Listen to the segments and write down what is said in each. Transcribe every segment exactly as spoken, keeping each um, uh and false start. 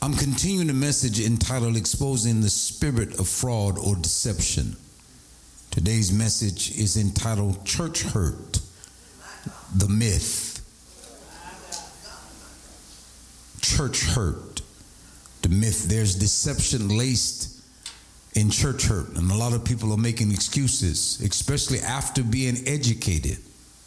I'm continuing the message entitled Exposing the Spirit of Fraud or Deception. Today's message is entitled Church Hurt, the Myth. Church Hurt, the myth. There's deception laced in church hurt, and a lot of people are making excuses, especially after being educated,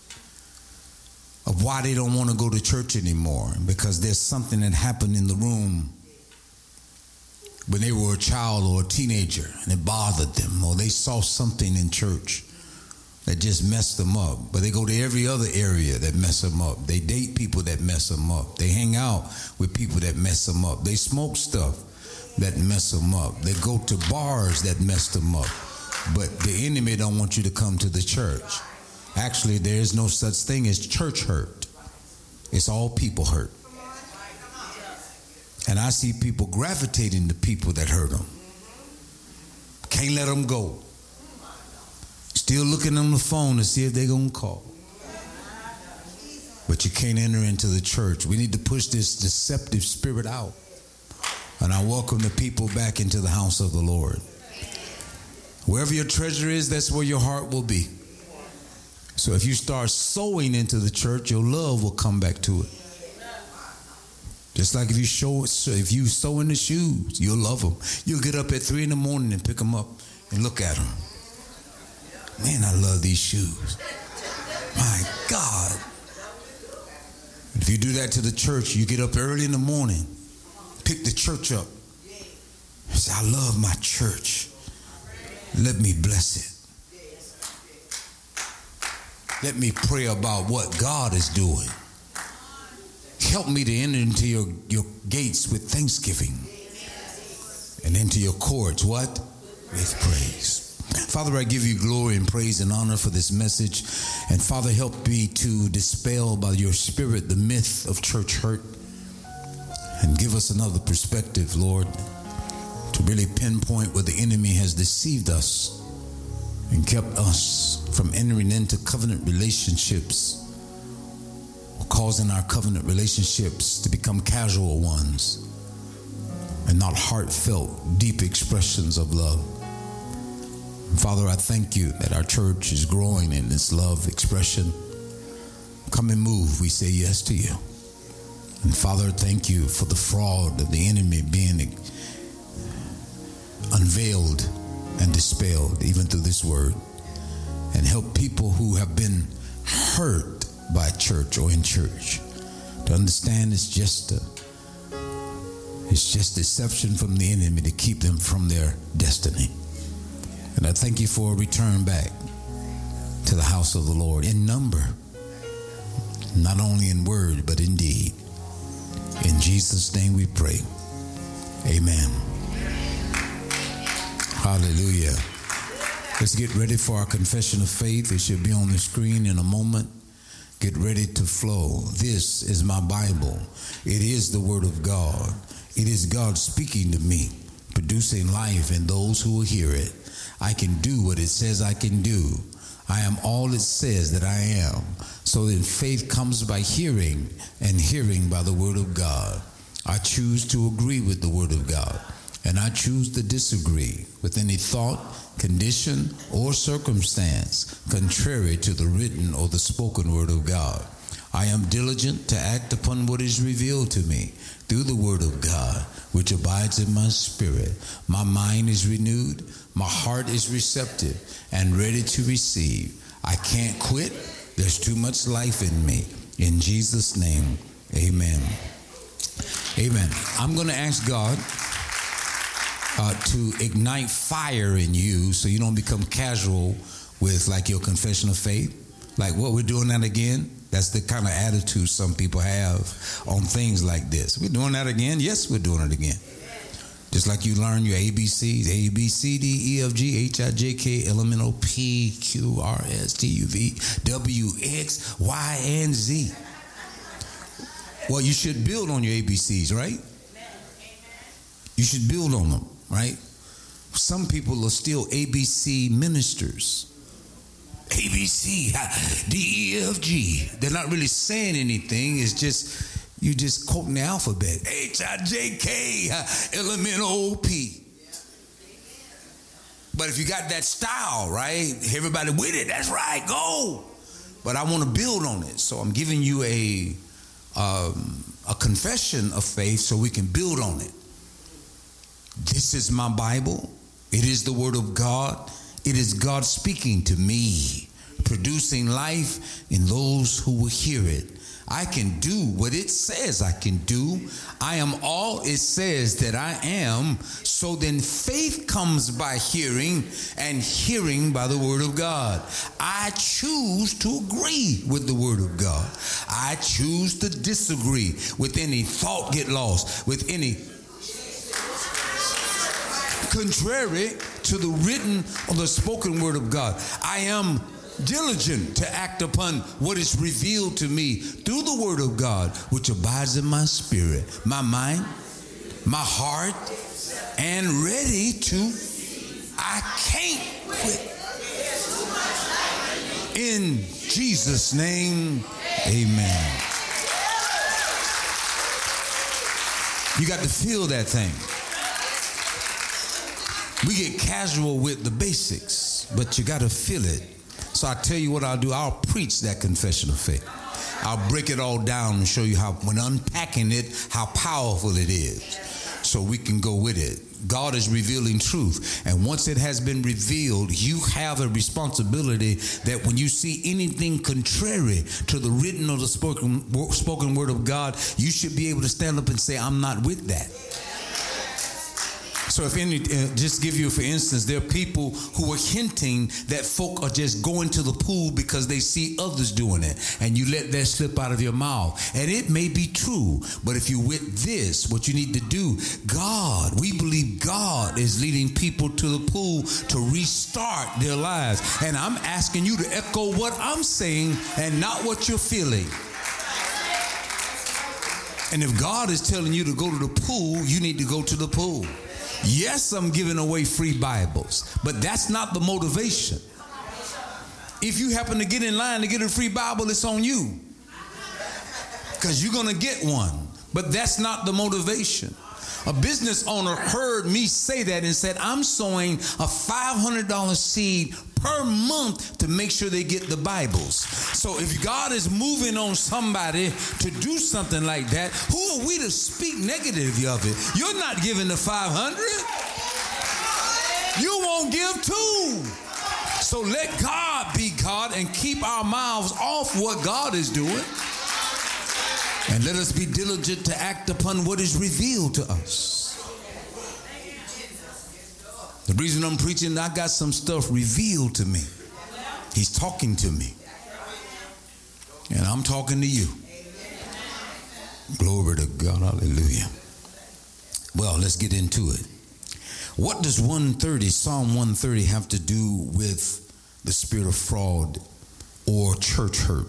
of why they don't want to go to church anymore, because there's something that happened in the room when they were a child or a teenager and it bothered them, or they saw something in church that just messed them up. But they go to every other area that mess them up. They date people that mess them up. They hang out with people that mess them up. They smoke stuff that mess them up. They go to bars that mess them up. But the enemy don't want you to come to the church. Actually, there is no such thing as church hurt. It's all people hurt. And I see people gravitating to people that hurt them. Can't let them go. Still looking on the phone to see if they're going to call. But you can't enter into the church. We need to push this deceptive spirit out. And I welcome the people back into the house of the Lord. Wherever your treasure is, that's where your heart will be. So if you start sowing into the church, your love will come back to it. Just like if you show, if you sow in the shoes, you'll love them. You'll get up at three in the morning and pick them up and look at them. Man, I love these shoes. My God. If you do that to the church, you get up early in the morning, pick the church up. Say, I love my church. Let me bless it. Let me pray about what God is doing. Help me to enter into your, your gates with thanksgiving and into your courts, what? With praise. Father, I give you glory and praise and honor for this message. And Father, help me to dispel by your spirit the myth of church hurt. And give us another perspective, Lord, to really pinpoint where the enemy has deceived us and kept us from entering into covenant relationships, causing our covenant relationships to become casual ones and not heartfelt, deep expressions of love. Father, I thank you that our church is growing in this love expression. Come and move, we say yes to you. And Father, thank you for the fraud of the enemy being unveiled and dispelled even through this word. And help people who have been hurt by church or in church to understand it's just a it's just deception from the enemy to keep them from their destiny. And I thank you for a return back to the house of the Lord in number, not only in word but in deed. In Jesus' name we pray. Amen. Hallelujah. Let's get ready for our confession of faith. It should be on the screen in a moment. Get ready to flow. This is my Bible. It is the Word of God. It is God speaking to me, producing life in those who will hear it. I can do what it says I can do. I am all it says that I am. So then faith comes by hearing, and hearing by the Word of God. I choose to agree with the Word of God, and I choose to disagree with any thought, condition, or circumstance contrary to the written or the spoken Word of God. I am diligent to act upon what is revealed to me through the Word of God, which abides in my spirit. My mind is renewed, my heart is receptive and ready to receive. I can't quit. There's too much life in me. In Jesus' name, amen. Amen. I'm going to ask God Uh, to ignite fire in you so you don't become casual with like your confession of faith. Like, what, we're doing that again? That's the kind of attitude some people have on things like this. We're doing that again? Yes, we're doing it again. Just like you learn your A B Cs, A, B, C, D, E, F, G, H, I, J, K, L, M, N, O, P, Q, R, S, T, U, V, W, X, Y, and Z. Well, you should build on your A B Cs, right? You should build on them. Right? Some people are still A B C ministers. A B C, D E F G. They're not really saying anything. It's just You just quoting the alphabet. H I J K L M N O P. But if you got that style, right? Everybody with it. That's right. Go. But I want to build on it. So I'm giving you a, um, a confession of faith so we can build on it. This is my Bible. It is the Word of God. It is God speaking to me, producing life in those who will hear it. I can do what it says I can do. I am all it says that I am. So then faith comes by hearing, and hearing by the Word of God. I choose to agree with the Word of God. I choose to disagree with any thought get lost, with any contrary to the written or the spoken Word of God. I am diligent to act upon what is revealed to me through the Word of God, which abides in my spirit, my mind, my heart, and ready to, I can't quit. In Jesus' name, amen. You got to feel that thing. We get casual with the basics, but you got to feel it. So I tell you what I'll do. I'll preach that confession of faith. I'll break it all down and show you how, when unpacking it, how powerful it is. So we can go with it. God is revealing truth. And once it has been revealed, you have a responsibility that when you see anything contrary to the written or the spoken, spoken word of God, you should be able to stand up and say, I'm not with that. So if any, uh, just give you, for instance, there are people who are hinting that folk are just going to the pool because they see others doing it, and you let that slip out of your mouth. And it may be true, but if you're with this, what you need to do, God, we believe God is leading people to the pool to restart their lives. And I'm asking you to echo what I'm saying and not what you're feeling. And if God is telling you to go to the pool, you need to go to the pool. Yes, I'm giving away free Bibles, but that's not the motivation. If you happen to get in line to get a free Bible, it's on you, because you're going to get one, but that's not the motivation. A business owner heard me say that and said, I'm sowing a five hundred dollars seed per month to make sure they get the Bibles. So if God is moving on somebody to do something like that, who are we to speak negatively of it? You're not giving the five hundred. You won't give two. So let God be God and keep our mouths off what God is doing. And let us be diligent to act upon what is revealed to us. The reason I'm preaching, I got some stuff revealed to me. He's talking to me. And I'm talking to you. Glory to God. Hallelujah. Well, let's get into it. What does one thirty, Psalm one thirty, have to do with the spirit of fraud or church hurt?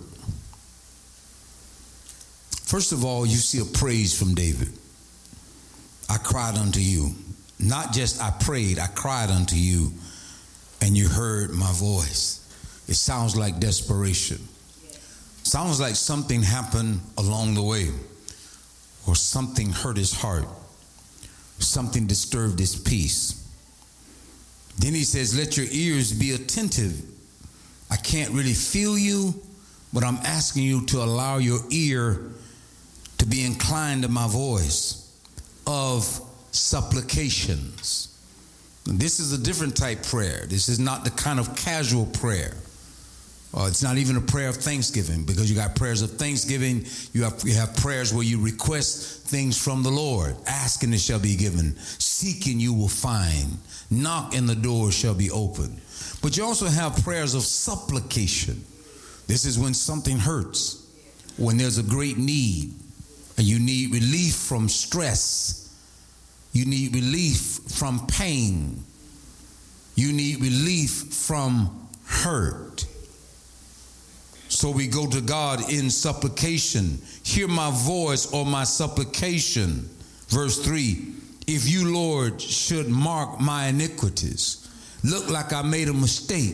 First of all, you see a praise from David. I cried unto you. Not just I prayed, I cried unto you, and you heard my voice. It sounds like desperation. Sounds like something happened along the way, or something hurt his heart. Something disturbed his peace. Then he says, let your ears be attentive. I can't really feel you, but I'm asking you to allow your ear to be inclined to my voice of supplications. This is a different type prayer. This is not the kind of casual prayer. Uh, it's not even a prayer of thanksgiving, because you got prayers of thanksgiving. You have, you have prayers where you request things from the Lord. Ask and it shall be given. Seek and you will find. Knock and the door shall be opened. But you also have prayers of supplication. This is when something hurts, when there's a great need, and you need relief from stress. You need relief from pain. You need relief from hurt. So we go to God in supplication. Hear my voice or my supplication. Verse three, if you, Lord, should mark my iniquities, look like I made a mistake.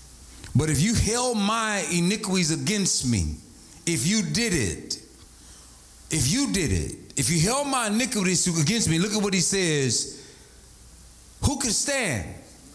But if you held my iniquities against me, if you did it, if you did it, if you held my iniquities against me, look at what he says. Who can stand?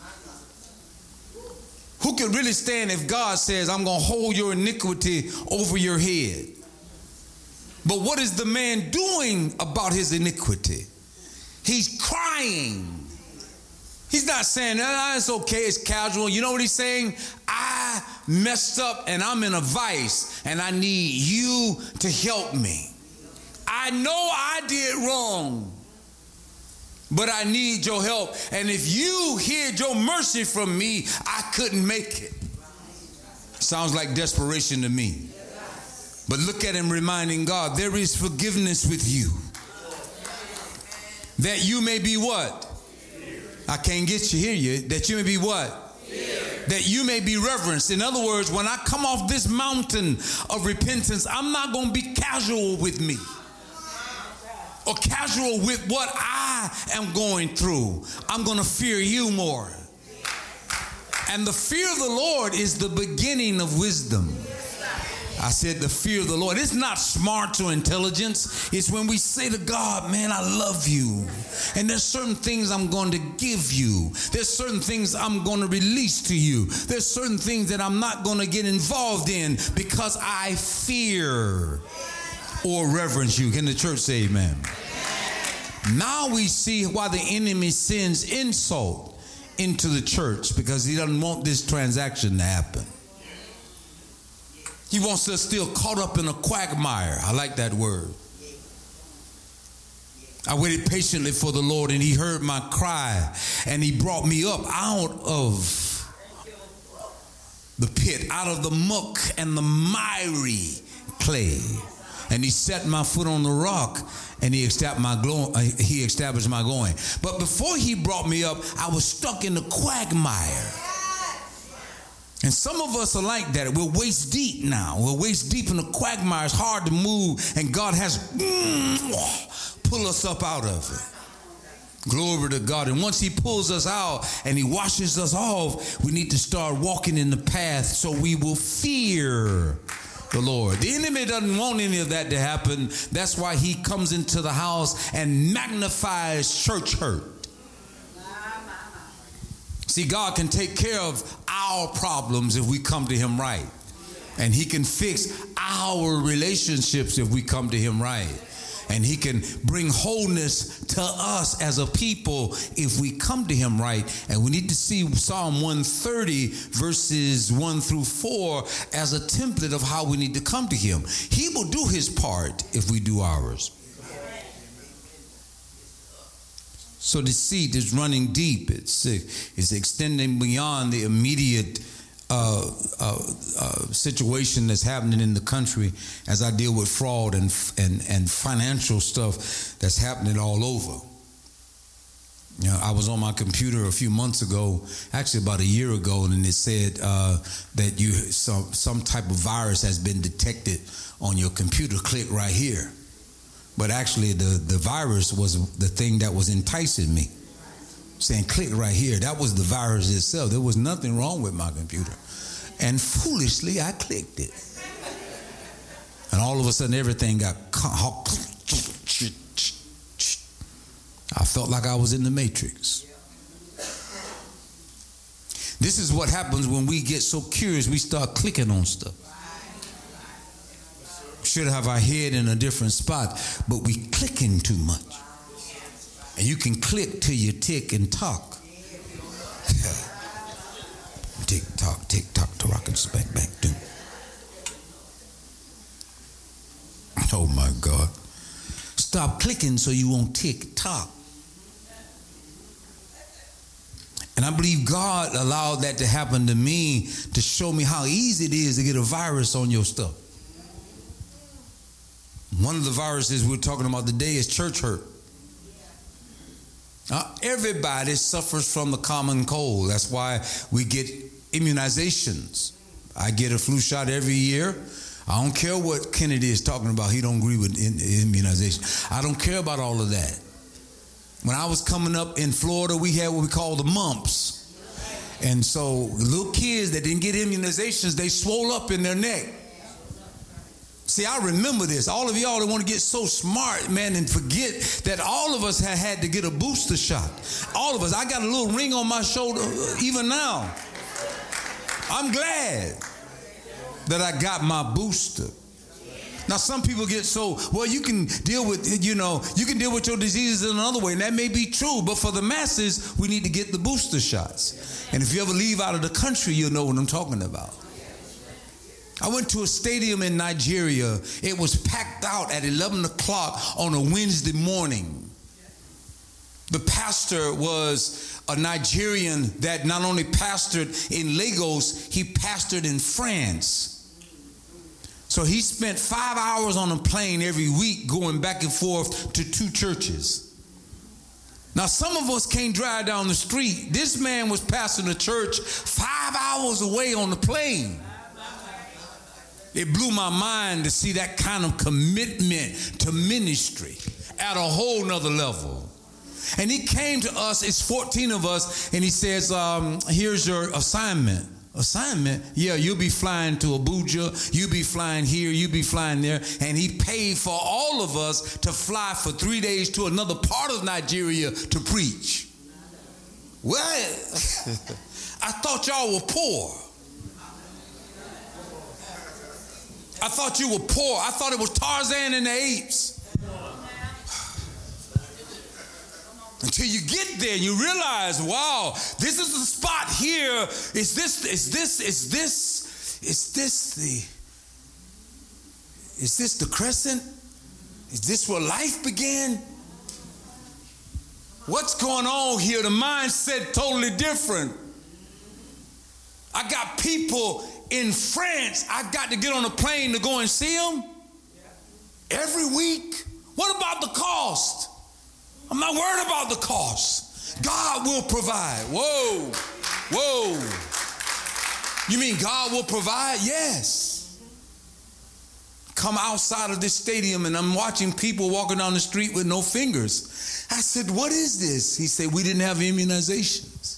Who can really stand if God says, I'm going to hold your iniquity over your head? But what is the man doing about his iniquity? He's crying. He's not saying, ah, it's okay, it's casual. You know what he's saying? I messed up and I'm in a vice and I need you to help me. I know I did wrong, but I need your help. And if you hid your mercy from me, I couldn't make it. Sounds like desperation to me. But look at him reminding God, there is forgiveness with you. That you may be what? I can't get you hear you. That you may be what? That you may be reverenced. In other words, when I come off this mountain of repentance, I'm not going to be casual with me. Or casual with what I am going through. I'm going to fear you more. And the fear of the Lord is the beginning of wisdom. I said the fear of the Lord. It's not smarts or intelligence. It's when we say to God, man, I love you. And there's certain things I'm going to give you. There's certain things I'm going to release to you. There's certain things that I'm not going to get involved in because I fear or reverence you. Can the church say amen? Now we see why the enemy sends insult into the church, because he doesn't want this transaction to happen. He wants us still caught up in a quagmire. I like that word. I waited patiently for the Lord, and he heard my cry, and he brought me up out of the pit, out of the muck and the miry clay. And he set my foot on the rock, and he established my glo- he established my going. But before he brought me up, I was stuck in the quagmire. And some of us are like that. We're waist deep now. We're waist deep in the quagmire. It's hard to move, and God has mm, pull us up out of it. Glory to God. And once he pulls us out and he washes us off, we need to start walking in the path so we will fear the Lord. The enemy doesn't want any of that to happen. That's why he comes into the house and magnifies church hurt. See, God can take care of our problems if we come to him right. And he can fix our relationships if we come to him right. And he can bring wholeness to us as a people if we come to him right. And we need to see Psalm one thirty verses one through four as a template of how we need to come to him. He will do his part if we do ours. So deceit is running deep. It's, it's extending beyond the immediate uh, uh, uh, situation that's happening in the country as I deal with fraud and, and, and financial stuff that's happening all over. You know, I was on my computer a few months ago, actually about a year ago, and it said uh, that you some, some type of virus has been detected on your computer. Click right here. But actually, the, the virus was the thing that was enticing me, saying, click right here. That was the virus itself. There was nothing wrong with my computer. And foolishly, I clicked it. And all of a sudden, everything got... I felt like I was in the Matrix. This is what happens when we get so curious, we start clicking on stuff. Should have our head in a different spot, but we clicking too much. And you can click till you tick and talk. Tick tock, tick tock, to rock and back back do. Oh my God. Stop clicking so you won't tick tock. And I believe God allowed that to happen to me to show me how easy it is to get a virus on your stuff. One of the viruses we're talking about today is church hurt. Uh, everybody suffers from the common cold. That's why we get immunizations. I get a flu shot every year. I don't care what Kennedy is talking about. He don't agree with immunization. I don't care about all of that. When I was coming up in Florida, we had what we call the mumps. And so little kids that didn't get immunizations, they swole up in their neck. See, I remember this. All of y'all that want to get so smart, man, and forget that all of us have had to get a booster shot. All of us. I got a little ring on my shoulder even now. I'm glad that I got my booster. Now, some people get so, well, you can deal with, you know, you can deal with your diseases in another way, and that may be true, but for the masses, we need to get the booster shots. And if you ever leave out of the country, you'll know what I'm talking about. I went to a stadium in Nigeria. It was packed out at eleven o'clock on a Wednesday morning. The pastor was a Nigerian that not only pastored in Lagos, he pastored in France. So he spent five hours on a plane every week going back and forth to two churches. Now, some of us can't drive down the street. This man was pastoring a church five hours away on the plane. It blew my mind to see that kind of commitment to ministry at a whole nother level. And he came to us, it's fourteen of us, and he says, um, here's your assignment. Assignment? Yeah, you'll be flying to Abuja, you'll be flying here, you'll be flying there. And he paid for all of us to fly for three days to another part of Nigeria to preach. What? I thought y'all were poor. I thought you were poor. I thought it was Tarzan and the Apes. Until you get there and you realize, wow, this is the spot here. Is this, is this, is this, is this the, is this the crescent? Is this where life began? What's going on here? The mindset totally different. I got people in France. I've got to get on a plane to go and see them every week. What about the cost? I'm not worried about the cost. God will provide. Whoa, whoa. You mean God will provide? Yes. Come outside of this stadium and I'm watching people walking down the street with no fingers. I said, what is this? He said, we didn't have immunizations.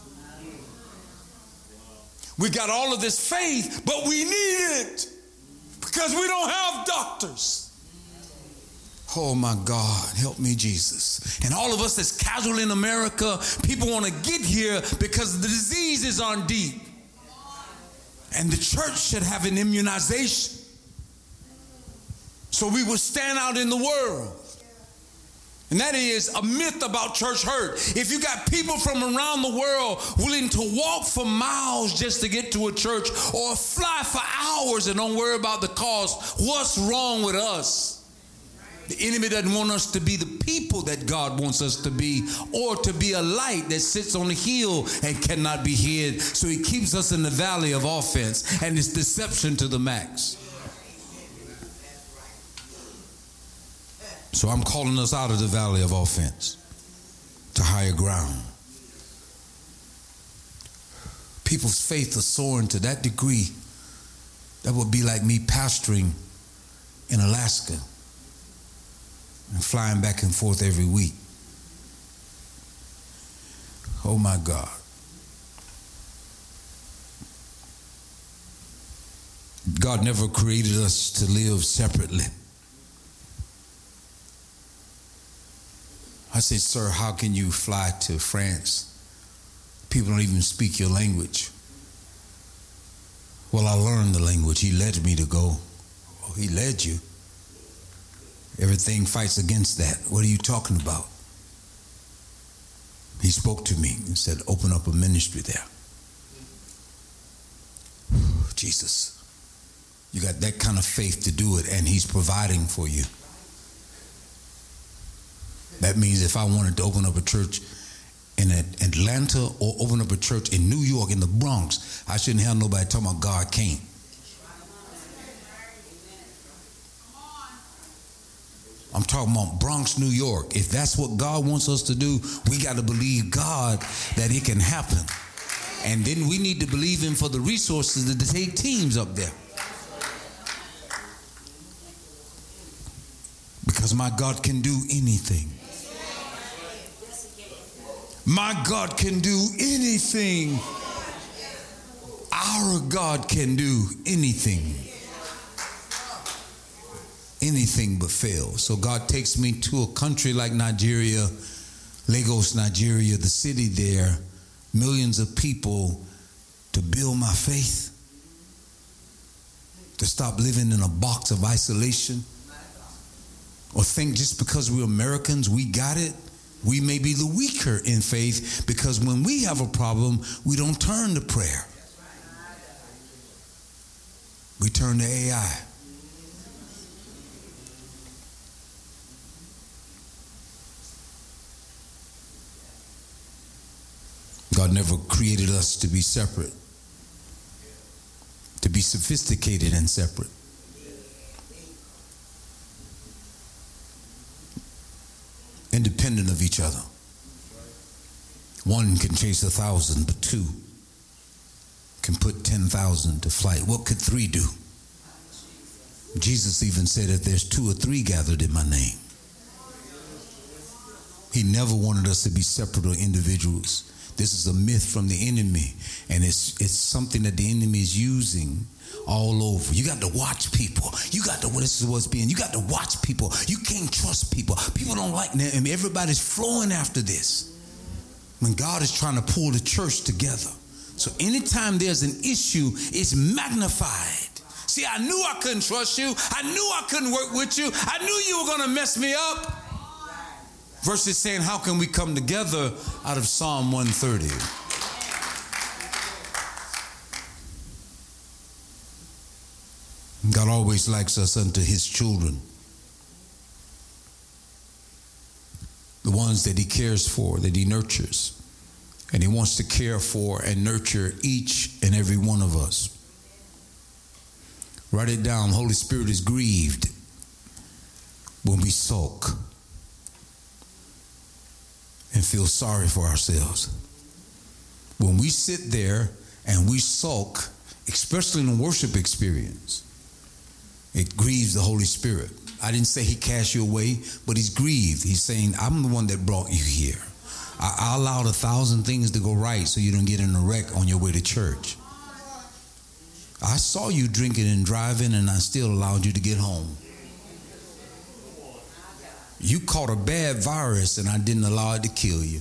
We got all of this faith, but we need it because we don't have doctors. Oh my God, help me, Jesus. And all of us that's casual in America, people want to get here because the diseases aren't deep. And the church should have an immunization so we will stand out in the world. And that is a myth about church hurt. If you got people from around the world willing to walk for miles just to get to a church or fly for hours and don't worry about the cost, what's wrong with us? The enemy doesn't want us to be the people that God wants us to be, or to be a light that sits on a hill and cannot be hid. So he keeps us in the valley of offense, and it's deception to the max. So I'm calling us out of the valley of offense to higher ground. People's faith is soaring to that degree that would be like me pastoring in Alaska and flying back and forth every week. Oh my God. God never created us to live separately. I said, sir, how can you fly to France? People don't even speak your language. Well, I learned the language. He led me to go. Oh, he led you. Everything fights against that. What are you talking about? He spoke to me and said, open up a ministry there. Jesus, you got that kind of faith to do it, and he's providing for you. That means if I wanted to open up a church in Atlanta or open up a church in New York, in the Bronx, I shouldn't have nobody talking about God can't. I'm talking about Bronx, New York. If that's what God wants us to do, we got to believe God that it can happen. And then we need to believe him for the resources to take teams up there. Because my God can do anything. My God can do anything. Our God can do anything. anything but fail. So God takes me to a country like Nigeria, Lagos, Nigeria, the city there, millions of people, to build my faith, to stop living in a box of isolation, or think just because we're Americans, we got it. We may be the weaker in faith because when we have a problem, we don't turn to prayer. We turn to A I. God never created us to be separate, to be sophisticated and separate. Independent of each other. One can chase a thousand, but two can put ten thousand to flight. What could three do? Jesus even said, if there's two or three gathered in my name. He never wanted us to be separate or individuals. This is a myth from the enemy, and it's it's something that the enemy is using all over. You got to watch people. You got to, this is what's being, you got to watch people. You can't trust people. People don't like that. I mean, everybody's flowing after this. When God is trying to pull the church together. So anytime there's an issue, it's magnified. See, I knew I couldn't trust you. I knew I couldn't work with you. I knew you were going to mess me up. Versus saying, how can we come together out of Psalm one thirty? God always likes us unto his children. The ones that he cares for, that he nurtures. And he wants to care for and nurture each and every one of us. Write it down. Holy Spirit is grieved when we sulk and feel sorry for ourselves. When we sit there and we sulk, especially in a worship experience, it grieves the Holy Spirit. I didn't say he cast you away, but he's grieved. He's saying, I'm the one that brought you here. I, I allowed a thousand things to go right so you don't get in a wreck on your way to church. I saw you drinking and driving, and I still allowed you to get home. You caught a bad virus, and I didn't allow it to kill you.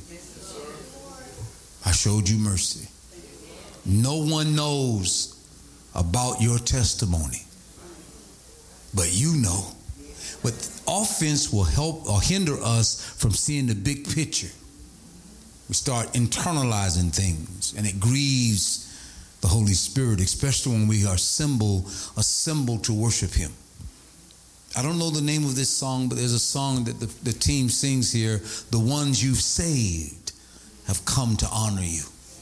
I showed you mercy. No one knows about your testimony, but you know. But offense will help or hinder us from seeing the big picture. We start internalizing things, and it grieves the Holy Spirit, especially when we are assembled, assembled to worship him. I don't know the name of this song, but there's a song that the, the team sings here. The ones you've saved have come to honor you.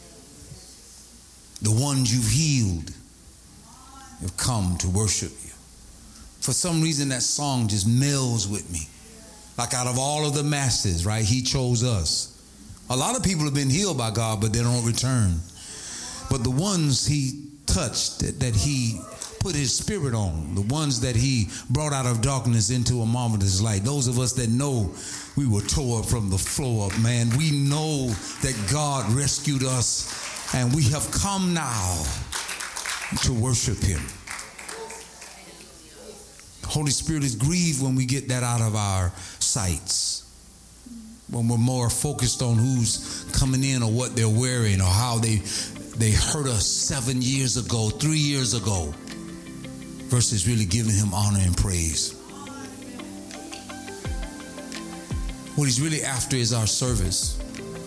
The ones you've healed have come to worship you. For some reason, that song just melds with me. Like out of all of the masses, right? He chose us. A lot of people have been healed by God, but they don't return. But the ones he touched, that, that he put his spirit on, the ones that he brought out of darkness into a marvelous light, those of us that know we were tore up from the floor up, man, we know that God rescued us, and we have come now to worship him. The Holy Spirit is grieved when we get that out of our sights, when we're more focused on who's coming in or what they're wearing or how they they hurt us seven years ago, three years ago, versus really giving him honor and praise. What he's really after is our service.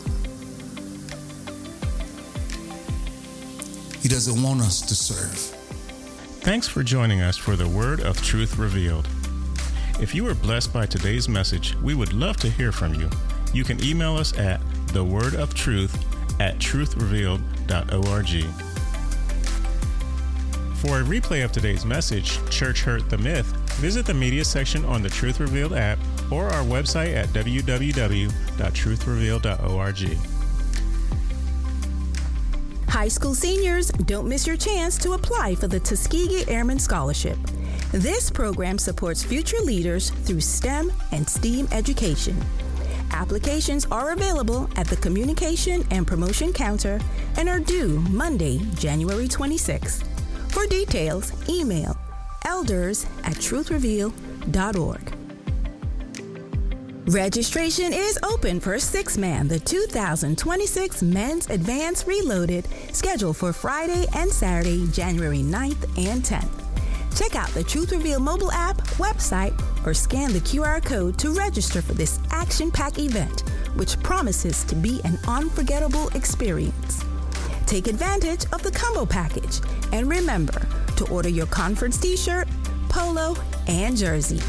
He doesn't want us to serve. Thanks for joining us for the Word of Truth Revealed. If you were blessed by today's message, we would love to hear from you. You can email us at thewordoftruth at truth revealed dot org. For a replay of today's message, Church Hurt the Myth, visit the media section on the Truth Revealed app or our website at w w w dot truth revealed dot org. High school seniors, don't miss your chance to apply for the Tuskegee Airman Scholarship. This program supports future leaders through STEM and STEAM education. Applications are available at the Communication and Promotion Counter and are due Monday, January twenty-sixth. For details, email elders at truth revealed dot org. Registration is open for Six Man, the two thousand twenty-six Men's Advance Reloaded, scheduled for Friday and Saturday, January ninth and tenth. Check out the Truth Revealed mobile app, website, or scan the Q R code to register for this action-packed event, which promises to be an unforgettable experience. Take advantage of the combo package, and remember to order your conference t-shirt, polo, and jersey.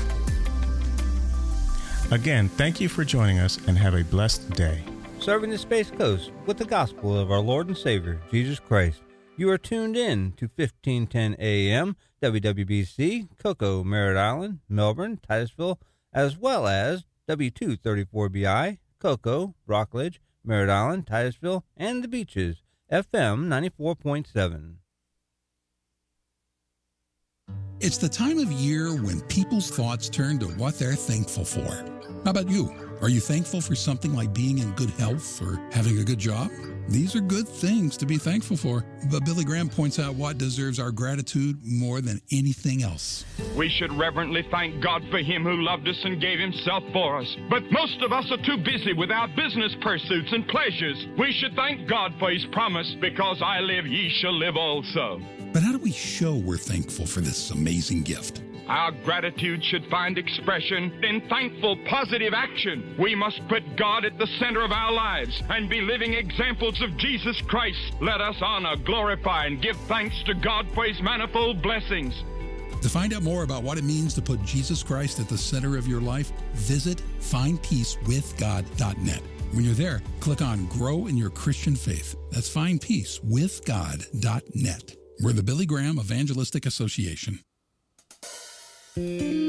Again, thank you for joining us and have a blessed day. Serving the Space Coast with the gospel of our Lord and Savior, Jesus Christ. You are tuned in to fifteen ten A M, W W B C, Cocoa, Merritt Island, Melbourne, Titusville, as well as W two thirty-four B I, Cocoa, Rockledge, Merritt Island, Titusville, and the Beaches, F M ninety-four point seven. It's the time of year when people's thoughts turn to what they're thankful for. How about you? Are you thankful for something like being in good health or having a good job? These are good things to be thankful for. But Billy Graham points out what deserves our gratitude more than anything else. We should reverently thank God for him who loved us and gave himself for us. But most of us are too busy with our business pursuits and pleasures. We should thank God for his promise, because I live, ye shall live also. But how do we show we're thankful for this amazing gift? Our gratitude should find expression in thankful, positive action. We must put God at the center of our lives and be living examples of Jesus Christ. Let us honor, glorify, and give thanks to God for his manifold blessings. To find out more about what it means to put Jesus Christ at the center of your life, visit find peace with god dot net. When you're there, click on Grow in Your Christian Faith. That's find peace with god dot net. We're the Billy Graham Evangelistic Association.